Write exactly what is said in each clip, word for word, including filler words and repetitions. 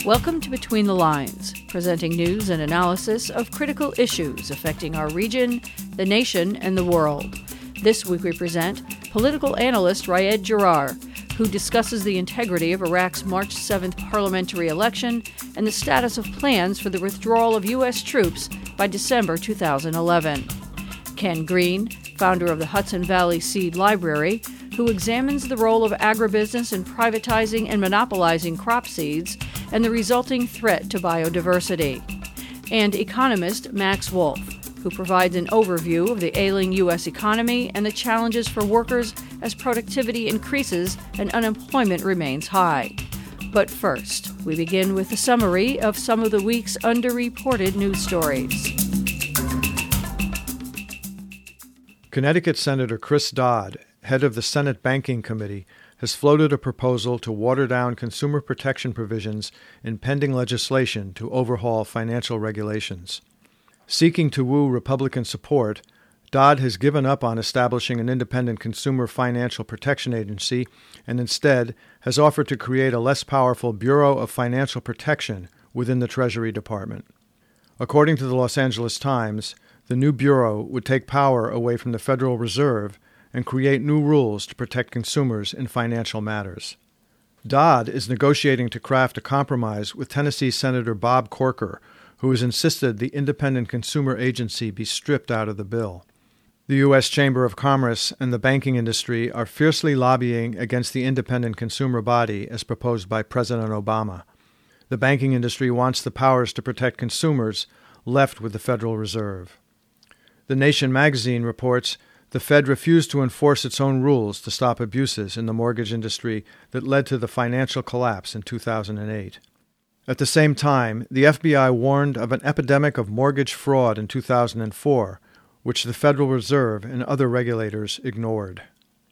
Welcome to Between the Lines, presenting news and analysis of critical issues affecting our region, the nation, and the world. This week we present political analyst Raed Jarrar, who discusses the integrity of Iraq's March seventh parliamentary election and the status of plans for the withdrawal of U S troops by December two thousand eleven. Ken Green, founder of the Hudson Valley Seed Library, who examines the role of agribusiness in privatizing and monopolizing crop seeds and the resulting threat to biodiversity. And economist Max Wolf, who provides an overview of the ailing U S economy and the challenges for workers as productivity increases and unemployment remains high. But first, we begin with a summary of some of the week's underreported news stories. Connecticut Senator Chris Dodd, head of the Senate Banking Committee, has floated a proposal to water down consumer protection provisions in pending legislation to overhaul financial regulations. Seeking to woo Republican support, Dodd has given up on establishing an independent consumer financial protection agency and instead has offered to create a less powerful Bureau of Financial Protection within the Treasury Department. According to the Los Angeles Times, the new bureau would take power away from the Federal Reserve and create new rules to protect consumers in financial matters. Dodd is negotiating to craft a compromise with Tennessee Senator Bob Corker, who has insisted the independent consumer agency be stripped out of the bill. The U S Chamber of Commerce and the banking industry are fiercely lobbying against the independent consumer body as proposed by President Obama. The banking industry wants the powers to protect consumers left with the Federal Reserve. The Nation magazine reports the Fed refused to enforce its own rules to stop abuses in the mortgage industry that led to the financial collapse in two thousand eight. At the same time, the F B I warned of an epidemic of mortgage fraud in two thousand four, which the Federal Reserve and other regulators ignored.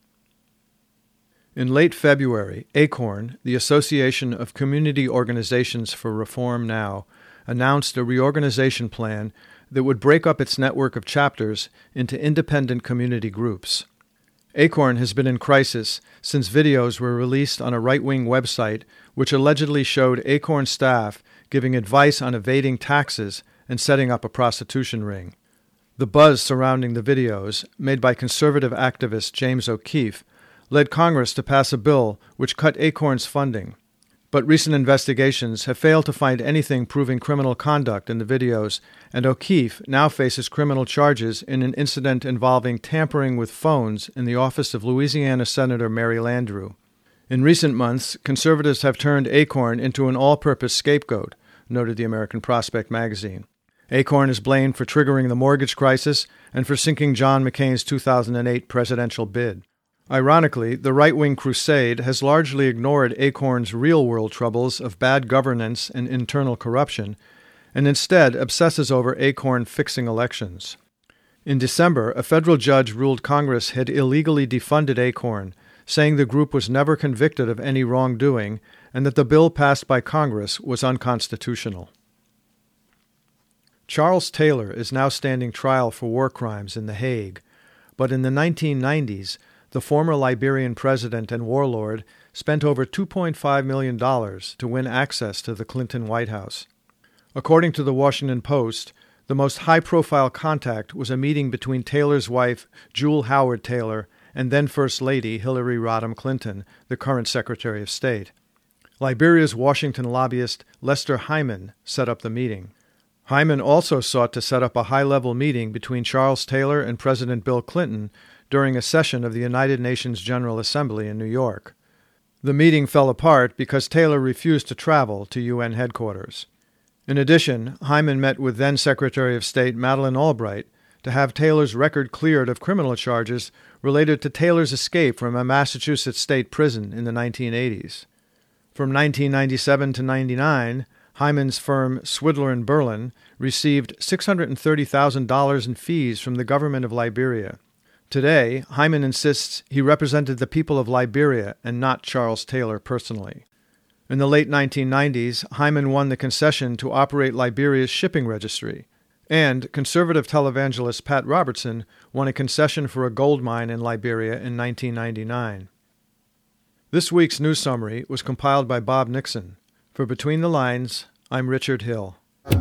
In late February, ACORN, the Association of Community Organizations for Reform Now, announced a reorganization plan that would break up its network of chapters into independent community groups. ACORN has been in crisis since videos were released on a right-wing website which allegedly showed ACORN staff giving advice on evading taxes and setting up a prostitution ring. The buzz surrounding the videos, made by conservative activist James O'Keefe, led Congress to pass a bill which cut ACORN's funding. But recent investigations have failed to find anything proving criminal conduct in the videos, and O'Keefe now faces criminal charges in an incident involving tampering with phones in the office of Louisiana Senator Mary Landrieu. In recent months, conservatives have turned ACORN into an all-purpose scapegoat, noted the American Prospect magazine. ACORN is blamed for triggering the mortgage crisis and for sinking John McCain's two thousand eight presidential bid. Ironically, the right-wing crusade has largely ignored ACORN's real-world troubles of bad governance and internal corruption, and instead obsesses over ACORN fixing elections. In December, a federal judge ruled Congress had illegally defunded ACORN, saying the group was never convicted of any wrongdoing and that the bill passed by Congress was unconstitutional. Charles Taylor is now standing trial for war crimes in The Hague, but in the nineteen nineties, the former Liberian president and warlord spent over two point five million dollars to win access to the Clinton White House. According to the Washington Post, the most high-profile contact was a meeting between Taylor's wife, Jewel Howard Taylor, and then First Lady Hillary Rodham Clinton, the current Secretary of State. Liberia's Washington lobbyist Lester Hyman set up the meeting. Hyman also sought to set up a high-level meeting between Charles Taylor and President Bill Clinton during a session of the United Nations General Assembly in New York. The meeting fell apart because Taylor refused to travel to U N headquarters. In addition, Hyman met with then-Secretary of State Madeleine Albright to have Taylor's record cleared of criminal charges related to Taylor's escape from a Massachusetts state prison in the nineteen eighties. From nineteen ninety-seven to ninety-nine, Hyman's firm Swidler and Berlin received six hundred thirty thousand dollars in fees from the government of Liberia. Today, Hyman insists he represented the people of Liberia and not Charles Taylor personally. In the late nineteen nineties, Hyman won the concession to operate Liberia's shipping registry, and conservative televangelist Pat Robertson won a concession for a gold mine in Liberia in nineteen ninety-nine. This week's news summary was compiled by Bob Nixon. For For Between the Lines, I'm Richard Hill.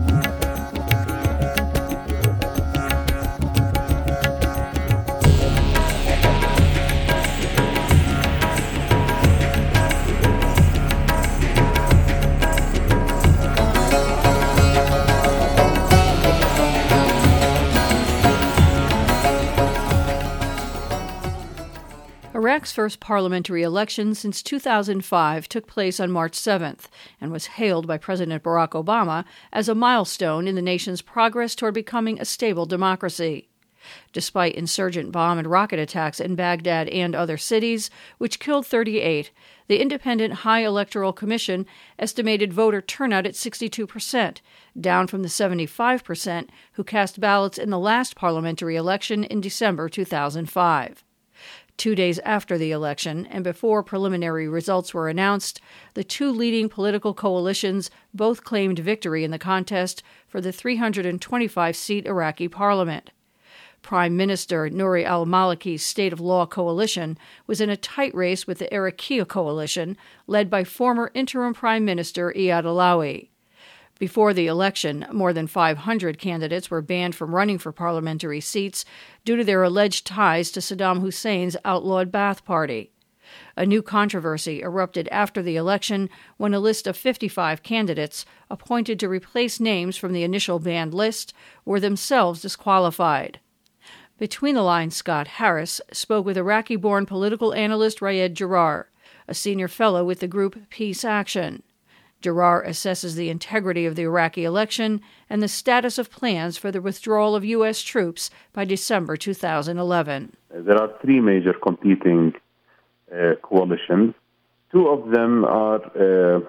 Iraq's first parliamentary election since two thousand five took place on March seventh and was hailed by President Barack Obama as a milestone in the nation's progress toward becoming a stable democracy. Despite insurgent bomb and rocket attacks in Baghdad and other cities, which killed thirty-eight, the Independent High Electoral Commission estimated voter turnout at sixty-two percent, down from the seventy-five percent who cast ballots in the last parliamentary election in December two thousand five. Two days after the election, and before preliminary results were announced, the two leading political coalitions both claimed victory in the contest for the three hundred twenty-five seat Iraqi parliament. Prime Minister Nouri al-Maliki's State of Law coalition was in a tight race with the Iraqi coalition, led by former interim Prime Minister Iyad Allawi. Before the election, more than five hundred candidates were banned from running for parliamentary seats due to their alleged ties to Saddam Hussein's outlawed Ba'ath Party. A new controversy erupted after the election when a list of fifty-five candidates appointed to replace names from the initial banned list were themselves disqualified. Between the Lines, Scott Harris spoke with Iraqi-born political analyst Raed Jarrar, a senior fellow with the group Peace Action. Jarrar assesses the integrity of the Iraqi election and the status of plans for the withdrawal of U S troops by December two thousand eleven. There are three major competing uh, coalitions. Two of them are uh, uh,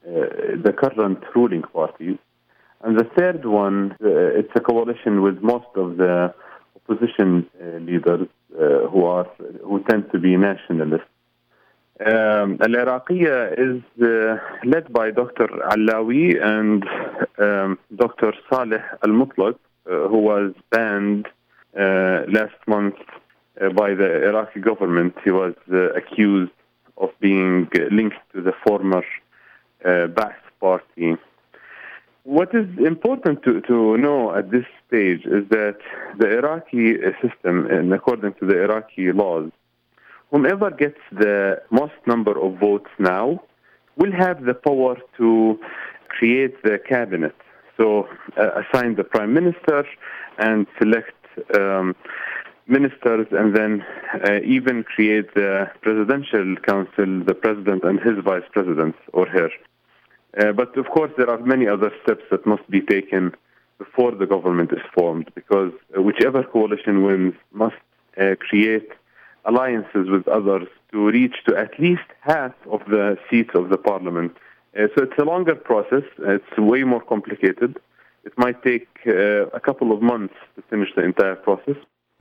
the current ruling parties. And the third one, uh, it's a coalition with most of the opposition uh, leaders uh, who are who tend to be nationalists. Um, Al-Iraqiyya is uh, led by Doctor Allawi and um, Doctor Saleh Al-Mutlaq, uh, who was banned uh, last month uh, by the Iraqi government. He was uh, accused of being linked to the former uh, Ba'ath Party. What is important to, to know at this stage is that the Iraqi system, and according to the Iraqi laws, whomever gets the most number of votes now will have the power to create the cabinet. So uh, assign the prime minister and select um, ministers, and then uh, even create the presidential council, the president and his vice president or her. Uh, but of course, there are many other steps that must be taken before the government is formed, because uh, whichever coalition wins must uh, create alliances with others to reach to at least half of the seats of the parliament. Uh, so it's a longer process. It's way more complicated. It might take uh, a couple of months to finish the entire process.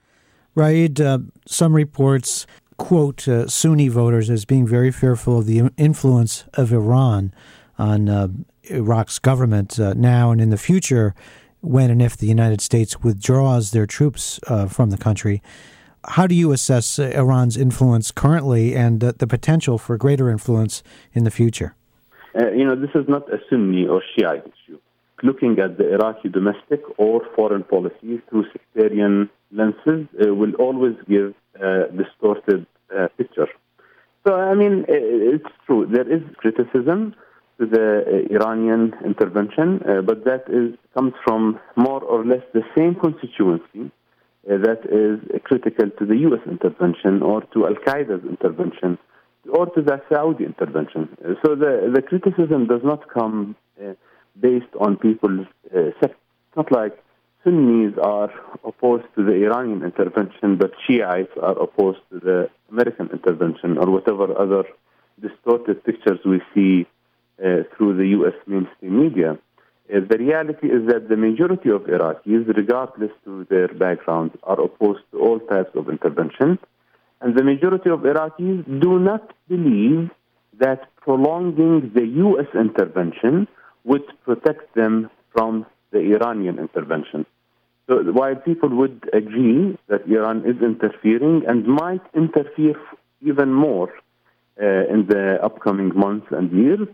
Raed, uh, some reports quote uh, Sunni voters as being very fearful of the influence of Iran on uh, Iraq's government uh, now and in the future, when and if the United States withdraws their troops uh, from the country. How do you assess uh, Iran's influence currently and uh, the potential for greater influence in the future? Uh, you know, this is not a Sunni or Shiite issue. Looking at the Iraqi domestic or foreign policy through sectarian lenses uh, will always give a distorted uh, picture. So, I mean, it's true. There is criticism to the uh, Iranian intervention, uh, but that is comes from more or less the same constituency Uh, that is uh, critical to the U S intervention or to Al-Qaeda's intervention or to the Saudi intervention. Uh, so the, the criticism does not come uh, based on people's uh, sect. It's not like Sunnis are opposed to the Iranian intervention, but Shiites are opposed to the American intervention or whatever other distorted pictures we see uh, through the U S mainstream media. Uh, the reality is that the majority of Iraqis, regardless to their background, are opposed to all types of intervention. And the majority of Iraqis do not believe that prolonging the U S intervention would protect them from the Iranian intervention. So while people would agree that Iran is interfering and might interfere even more uh, in the upcoming months and years,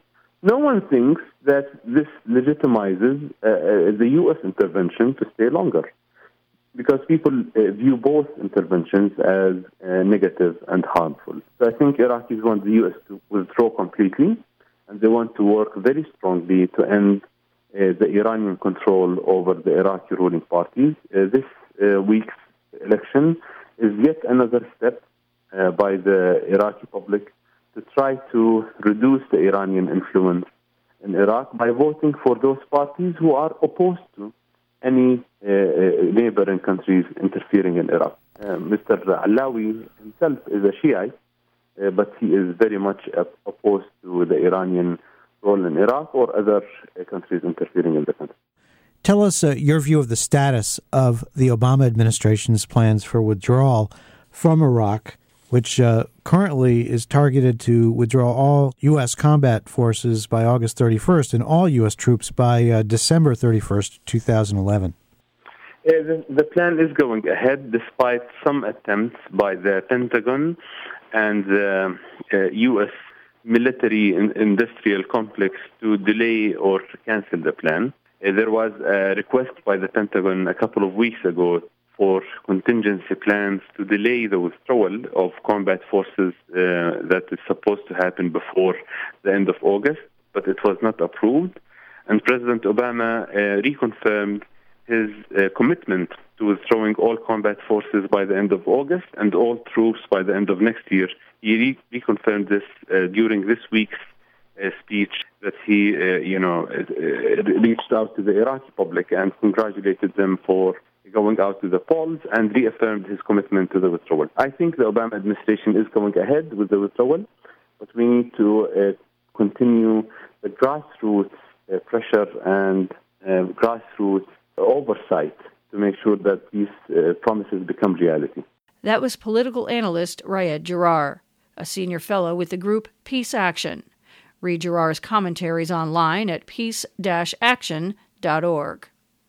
No one thinks that this legitimizes uh, the U S intervention to stay longer, because people uh, view both interventions as uh, negative and harmful. So I think Iraqis want the U S to withdraw completely, and they want to work very strongly to end uh, the Iranian control over the Iraqi ruling parties. Uh, this uh, week's election is yet another step uh, by the Iraqi public to try to reduce the Iranian influence in Iraq by voting for those parties who are opposed to any uh, neighboring countries interfering in Iraq. Uh, Mister Alawi himself is a Shiite, uh, but he is very much uh, opposed to the Iranian role in Iraq or other uh, countries interfering in the country. Tell us uh, your view of the status of the Obama administration's plans for withdrawal from Iraq, which uh, currently is targeted to withdraw all U S combat forces by August thirty-first and all U S troops by uh, December thirty-first, twenty eleven. Uh, the, the plan is going ahead despite some attempts by the Pentagon and the uh, uh, U S military and industrial complex to delay or cancel the plan. Uh, there was a request by the Pentagon a couple of weeks ago for contingency plans to delay the withdrawal of combat forces uh, that is supposed to happen before the end of August, but it was not approved. And President Obama uh, reconfirmed his uh, commitment to withdrawing all combat forces by the end of August and all troops by the end of next year. He re- reconfirmed this uh, during this week's uh, speech that he, uh, you know, uh, reached out to the Iraqi public and congratulated them for going out to the polls and reaffirmed his commitment to the withdrawal. I think the Obama administration is going ahead with the withdrawal, but we need to uh, continue the grassroots uh, pressure and uh, grassroots oversight to make sure that these uh, promises become reality. That was political analyst Raed Jarrar, a senior fellow with the group Peace Action. Read Jarrar's commentaries online at peace dash action dot org.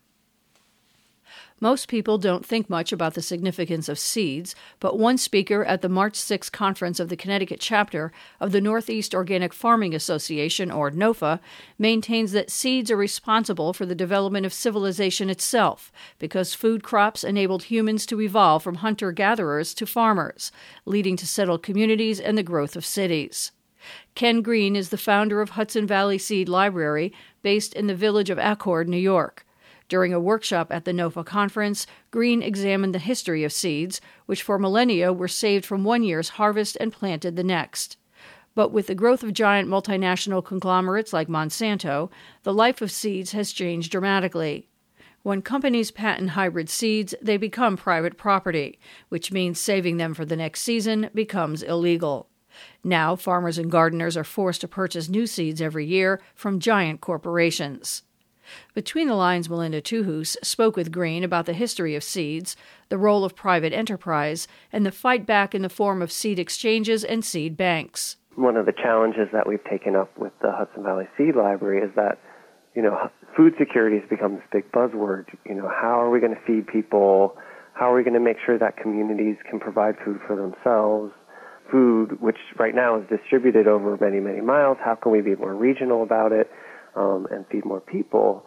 Most people don't think much about the significance of seeds, but one speaker at the March sixth conference of the Connecticut chapter of the Northeast Organic Farming Association, or NOFA, maintains that seeds are responsible for the development of civilization itself, because food crops enabled humans to evolve from hunter-gatherers to farmers, leading to settled communities and the growth of cities. Ken Green is the founder of Hudson Valley Seed Library, based in the village of Accord, New York. During a workshop at the NOFA conference, Green examined the history of seeds, which for millennia were saved from one year's harvest and planted the next. But with the growth of giant multinational conglomerates like Monsanto, the life of seeds has changed dramatically. When companies patent hybrid seeds, they become private property, which means saving them for the next season becomes illegal. Now, farmers and gardeners are forced to purchase new seeds every year from giant corporations. Between the Lines, Melinda Tuhus spoke with Green about the history of seeds, the role of private enterprise, and the fight back in the form of seed exchanges and seed banks. One of the challenges that we've taken up with the Hudson Valley Seed Library is that, you know, food security has become this big buzzword. You know, how are we going to feed people? How are we going to make sure that communities can provide food for themselves? Food, which right now is distributed over many, many miles, how can we be more regional about it? Um, and feed more people.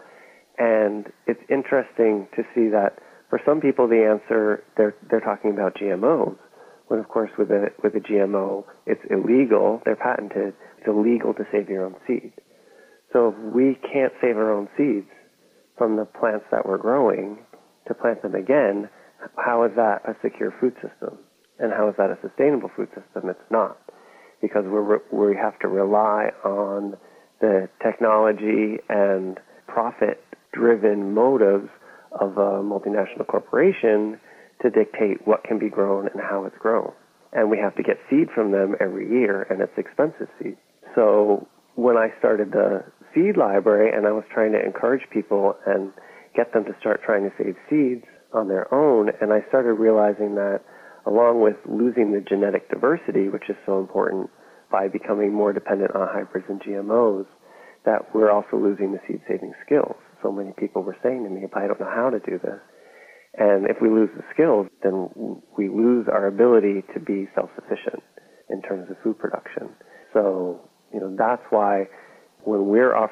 And it's interesting to see that for some people the answer, they're they're talking about G M Os, when of course with a with a G M O it's illegal, they're patented, it's illegal to save your own seed. So if we can't save our own seeds from the plants that we're growing to plant them again, how is that a secure food system? And how is that a sustainable food system? It's not, because we're we have to rely on the technology and profit-driven motives of a multinational corporation to dictate what can be grown and how it's grown. And we have to get seed from them every year, and it's expensive seed. So when I started the seed library and I was trying to encourage people and get them to start trying to save seeds on their own, and I started realizing that along with losing the genetic diversity, which is so important, by becoming more dependent on hybrids and G M Os, that we're also losing the seed-saving skills. So many people were saying to me, if I don't know how to do this, and if we lose the skills, then we lose our ability to be self-sufficient in terms of food production. So, you know, that's why when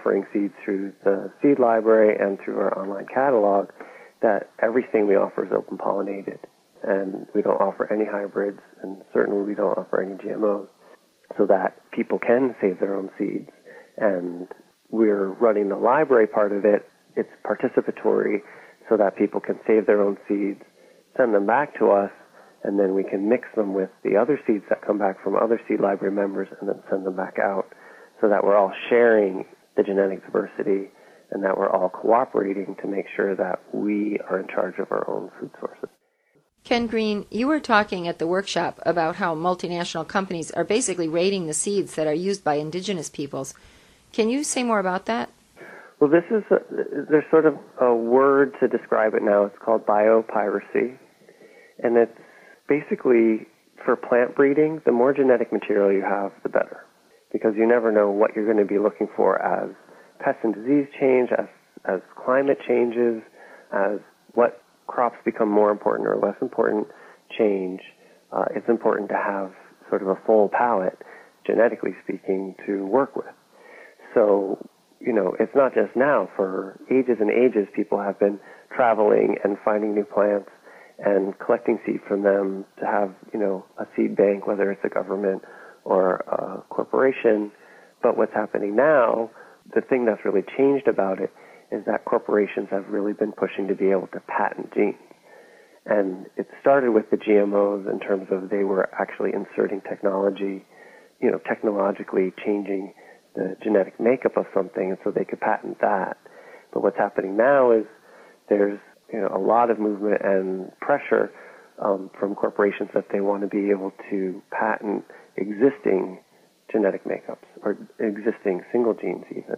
offering seeds through the seed library and through our online catalog, that everything we offer is open pollinated. And we don't offer any hybrids, and certainly we don't offer any G M Os, so that people can save their own seeds. And we're running the library part of it. It's participatory, so that people can save their own seeds, send them back to us, and then we can mix them with the other seeds that come back from other seed library members and then send them back out, so that we're all sharing the genetic diversity and that we're all cooperating to make sure that we are in charge of our own food sources. Ken Green, you were talking at the workshop about how multinational companies are basically raiding the seeds that are used by indigenous peoples. Can you say more about that? Well, this is a, there's sort of a word to describe it now. It's called biopiracy, and it's basically for plant breeding. The more genetic material you have, the better, because you never know what you're going to be looking for as pest and disease change, as as climate changes, as what crops become more important or less important change. Uh, it's important to have sort of a full palette, genetically speaking, to work with. So, you know, it's not just now. For ages and ages, people have been traveling and finding new plants and collecting seed from them to have, you know, a seed bank, whether it's a government or a corporation. But what's happening now, the thing that's really changed about it, is that corporations have really been pushing to be able to patent genes. And it started with the G M Os in terms of they were actually inserting technology, you know, technologically changing the genetic makeup of something, and so they could patent that. But what's happening now is there's, you know, a lot of movement and pressure um, from corporations that they want to be able to patent existing genetic makeups or existing single genes even.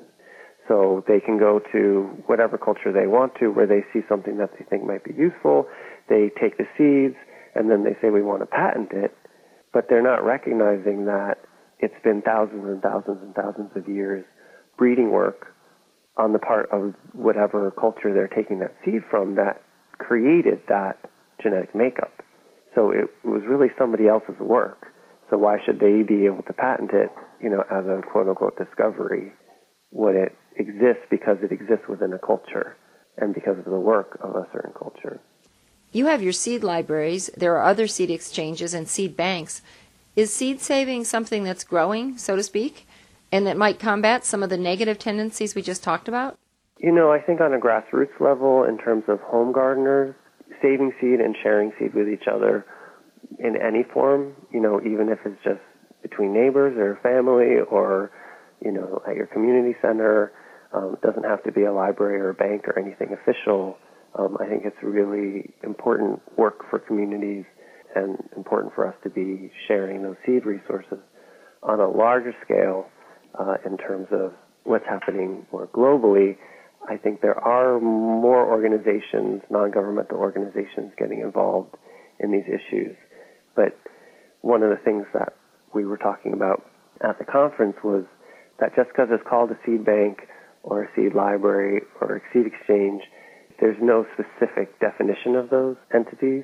So they can go to whatever culture they want to where they see something that they think might be useful. They take the seeds and then they say, we want to patent it. But they're not recognizing that it's been thousands and thousands and thousands of years breeding work on the part of whatever culture they're taking that seed from that created that genetic makeup. So it was really somebody else's work. So why should they be able to patent it, you know, as a quote-unquote discovery when it exists because it exists within a culture and because of the work of a certain culture? You have your seed libraries. There are other seed exchanges and seed banks. Is seed saving something that's growing, so to speak, and that might combat some of the negative tendencies we just talked about? You know, I think on a grassroots level, in terms of home gardeners, saving seed and sharing seed with each other in any form, you know, even if it's just between neighbors or family or, you know, at your community center, um, it doesn't have to be a library or a bank or anything official. Um, I think it's really important work for communities and important for us to be sharing those seed resources on a larger scale uh, in terms of what's happening more globally. I think there are more organizations, non-governmental organizations, getting involved in these issues. But one of the things that we were talking about at the conference was that just because it's called a seed bank or a seed library or a seed exchange, there's no specific definition of those entities.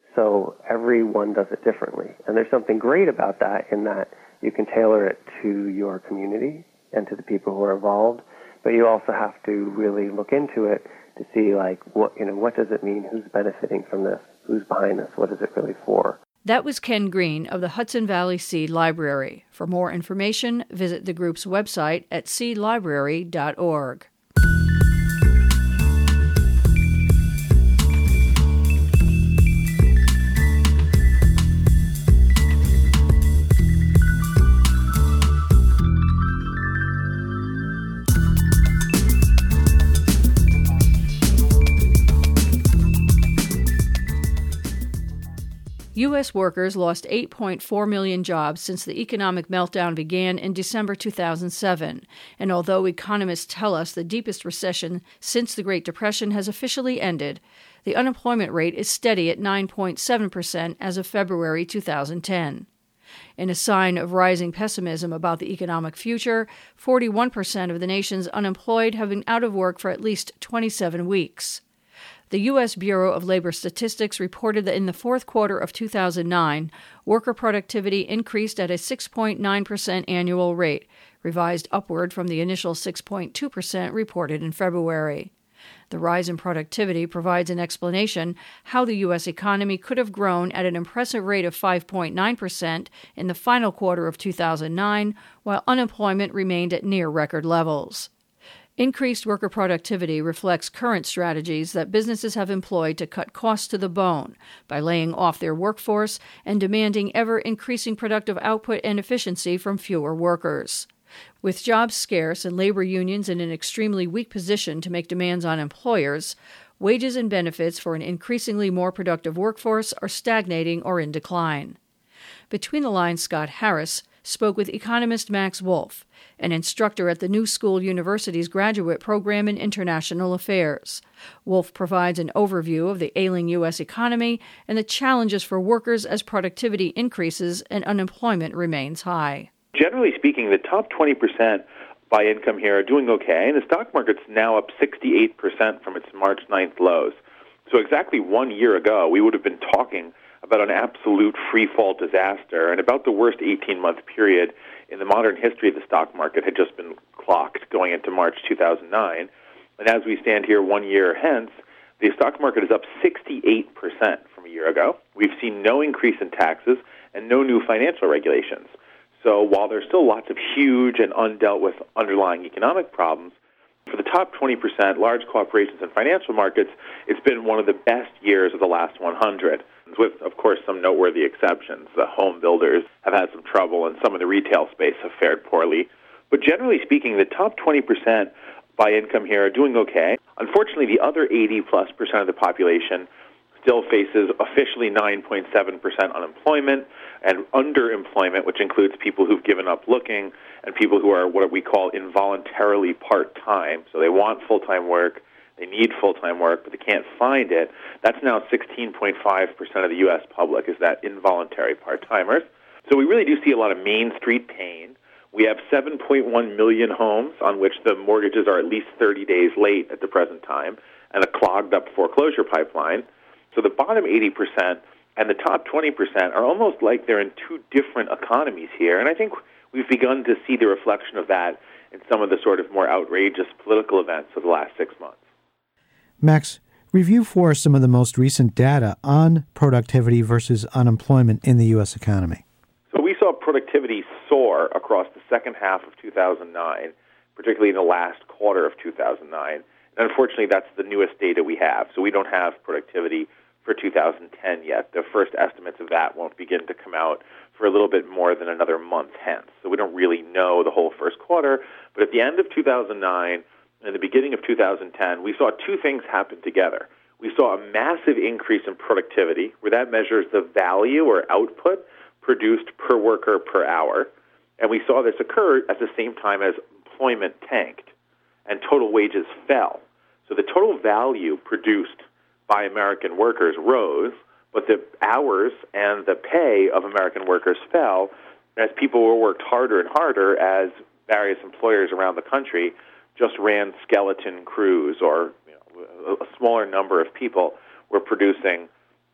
So everyone does it differently. And there's something great about that in that you can tailor it to your community and to the people who are involved. But you also have to really look into it to see, like, what, you know, what does it mean? Who's benefiting from this? Who's behind this? What is it really for? That was Ken Green of the Hudson Valley Seed Library. For more information, visit the group's website at seed library dot org. U S workers lost eight point four million jobs since the economic meltdown began in December two thousand seven. And although economists tell us the deepest recession since the Great Depression has officially ended, the unemployment rate is steady at nine point seven percent as of February two thousand ten. In a sign of rising pessimism about the economic future, forty-one percent of the nation's unemployed have been out of work for at least twenty-seven weeks. The U S Bureau of Labor Statistics reported that in the fourth quarter of two thousand nine, worker productivity increased at a six point nine percent annual rate, revised upward from the initial six point two percent reported in February. The rise in productivity provides an explanation how the U S economy could have grown at an impressive rate of five point nine percent in the final quarter of two thousand nine, while unemployment remained at near record levels. Increased worker productivity reflects current strategies that businesses have employed to cut costs to the bone by laying off their workforce and demanding ever-increasing productive output and efficiency from fewer workers. With jobs scarce and labor unions in an extremely weak position to make demands on employers, wages and benefits for an increasingly more productive workforce are stagnating or in decline. Between the lines, Scott Harris spoke with economist Max Wolf, an instructor at the New School University's graduate program in international affairs. Wolf provides an overview of the ailing U S economy and the challenges for workers as productivity increases and unemployment remains high. Generally speaking, the top twenty percent by income here are doing okay, and the stock market's now up sixty-eight percent from its March ninth lows. So exactly one year ago, we would have been talking about an absolute free-fall disaster, and about the worst eighteen-month period in the modern history of the stock market had just been clocked going into March two thousand nine. And as we stand here one year hence, the stock market is up sixty-eight percent from a year ago. We've seen no increase in taxes and no new financial regulations. So while there's still lots of huge and undealt with underlying economic problems, for the top twenty percent, large corporations and financial markets, it's been one of the best years of the last one hundred, with, of course, some noteworthy exceptions. The home builders have had some trouble, and some of the retail space have fared poorly. But generally speaking, the top twenty percent by income here are doing okay. Unfortunately, the other eighty plus percent of the population still faces officially nine point seven percent unemployment and underemployment, which includes people who've given up looking and people who are what we call involuntarily part-time. So they want full-time work, they need full-time work, but they can't find it. That's now sixteen point five percent of the U S public is that involuntary part-timers. So we really do see a lot of Main Street pain. We have seven point one million homes on which the mortgages are at least thirty days late at the present time, and a clogged-up foreclosure pipeline. So the bottom eighty percent and the top twenty percent are almost like they're in two different economies here. And I think we've begun to see the reflection of that in some of the sort of more outrageous political events of the last six months. Max, review for us some of the most recent data on productivity versus unemployment in the U S economy. So we saw productivity soar across the second half of two thousand nine, particularly in the last quarter of two thousand nine. And unfortunately, that's the newest data we have. So we don't have productivity for two thousand ten yet. The first estimates of that won't begin to come out for a little bit more than another month hence. So we don't really know the whole first quarter. But at the end of two thousand nine and the beginning of two thousand ten, we saw two things happen together. We saw a massive increase in productivity, where that measures the value or output produced per worker per hour. And we saw this occur at the same time as employment tanked and total wages fell. So the total value produced by American workers rose, but the hours and the pay of American workers fell as people were worked harder and harder as various employers around the country just ran skeleton crews, or you know, a smaller number of people were producing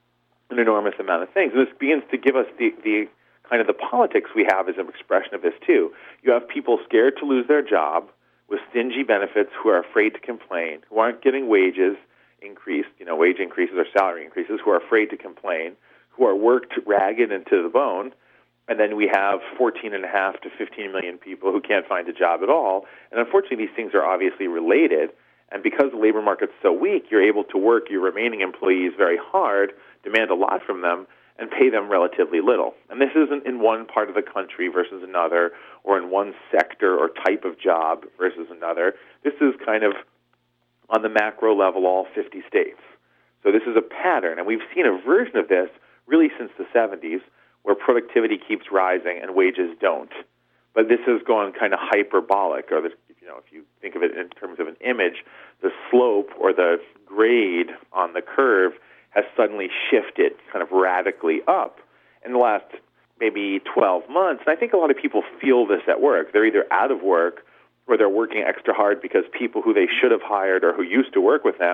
an enormous amount of things. And this begins to give us the, the kind of the politics we have as an expression of this too. You have people scared to lose their job with stingy benefits who are afraid to complain, who aren't getting wages increased, you know, wage increases or salary increases, who are afraid to complain, who are worked ragged and to the bone. And then we have fourteen and a half to fifteen million people who can't find a job at all. And unfortunately, these things are obviously related. And because the labor market's so weak, you're able to work your remaining employees very hard, demand a lot from them, and pay them relatively little. And this isn't in one part of the country versus another, or in one sector or type of job versus another. This is kind of on the macro level, all fifty states. So this is a pattern, and we've seen a version of this really since the seventies, where productivity keeps rising and wages don't. But this has gone kind of hyperbolic, or the, you know, if you think of it in terms of an image, the slope or the grade on the curve has suddenly shifted kind of radically up in the last maybe twelve months. And I think a lot of people feel this at work. They're either out of work or they're working extra hard because people who they should have hired or who used to work with them, quite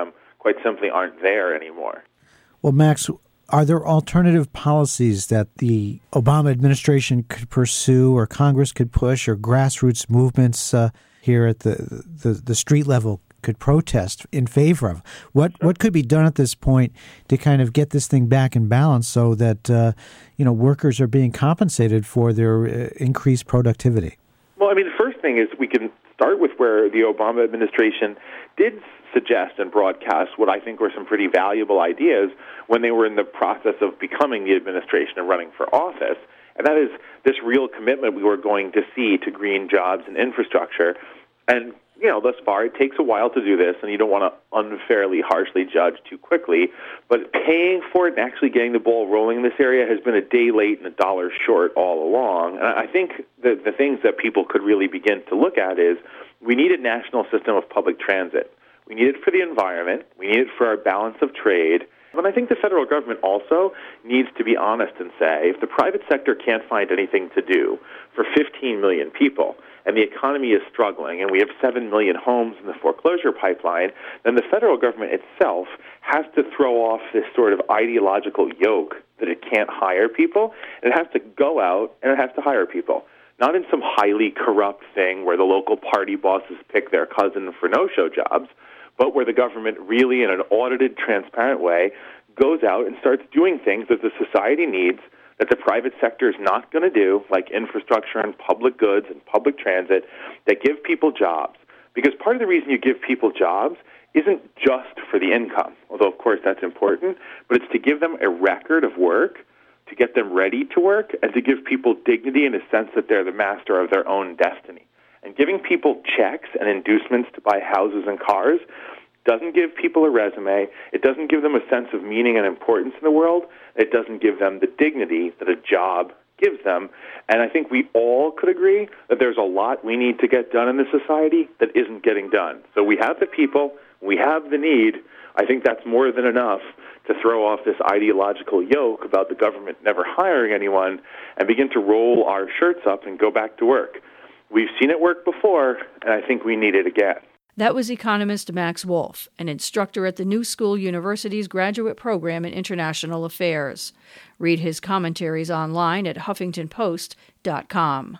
quite simply aren't there anymore. Well, Max, are there alternative policies that the Obama administration could pursue or Congress could push or grassroots movements uh, here at the, the, the street level could protest in favor of? What sure. what could be done at this point to kind of get this thing back in balance so that uh, you know workers are being compensated for their uh, increased productivity? Well, I mean, the first thing is we can start with where the Obama administration did suggest and broadcast what I think were some pretty valuable ideas when they were in the process of becoming the administration and running for office. And that is this real commitment we were going to see to green jobs and infrastructure. And, you know, thus far, it takes a while to do this, and you don't want to unfairly, harshly judge too quickly. But paying for it and actually getting the ball rolling in this area has been a day late and a dollar short all along. And I think the, the things that people could really begin to look at is we need a national system of public transit. We need it for the environment. We need it for our balance of trade. But I think the federal government also needs to be honest and say, if the private sector can't find anything to do for fifteen million people, and the economy is struggling, and we have seven million homes in the foreclosure pipeline, then the federal government itself has to throw off this sort of ideological yoke that it can't hire people, and it has to go out and it has to hire people. Not in some highly corrupt thing where the local party bosses pick their cousin for no-show jobs, but where the government really, in an audited, transparent way, goes out and starts doing things that the society needs that the private sector is not going to do, like infrastructure and public goods and public transit, that give people jobs. Because part of the reason you give people jobs isn't just for the income, although, of course, that's important, but it's to give them a record of work, to get them ready to work, and to give people dignity and a sense that they're the master of their own destiny. And giving people checks and inducements to buy houses and cars doesn't give people a resume. It doesn't give them a sense of meaning and importance in the world. It doesn't give them the dignity that a job gives them. And I think we all could agree that there's a lot we need to get done in this society that isn't getting done. So we have the people, we have the need. I think that's more than enough to throw off this ideological yoke about the government never hiring anyone and begin to roll our shirts up and go back to work. We've seen it work before, and I think we need it again. That was economist Max Wolf, an instructor at the New School University's graduate program in international affairs. Read his commentaries online at huffington post dot com.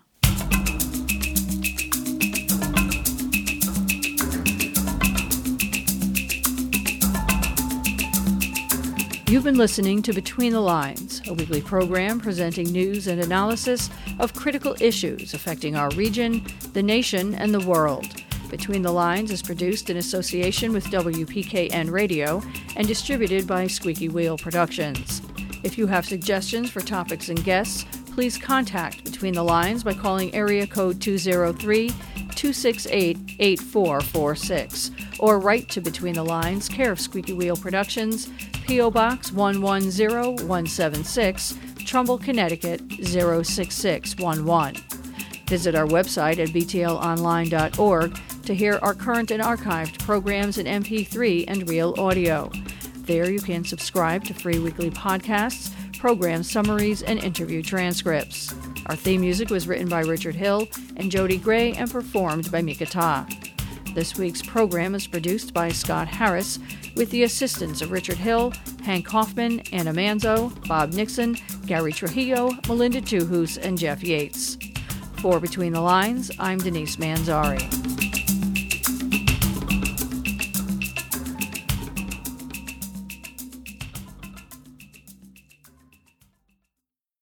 You've been listening to Between the Lines, a weekly program presenting news and analysis of critical issues affecting our region, the nation, and the world. Between the Lines is produced in association with W P K N Radio and distributed by Squeaky Wheel Productions. If you have suggestions for topics and guests, please contact Between the Lines by calling area code two oh three, two six eight, eight four four six or write to Between the Lines, care of Squeaky Wheel Productions, P O. Box one one zero one seven six, Trumbull, Connecticut zero six six one one. Visit our website at b t l online dot org to hear our current and archived programs in M P three and real audio. There you can subscribe to free weekly podcasts, program summaries, and interview transcripts. Our theme music was written by Richard Hill and Jody Gray and performed by Mika Ta. This week's program is produced by Scott Harris with the assistance of Richard Hill, Hank Hoffman, Anna Manzo, Bob Nixon, Gary Trujillo, Melinda Tuhus, and Jeff Yates. For Between the Lines, I'm Denise Manzari.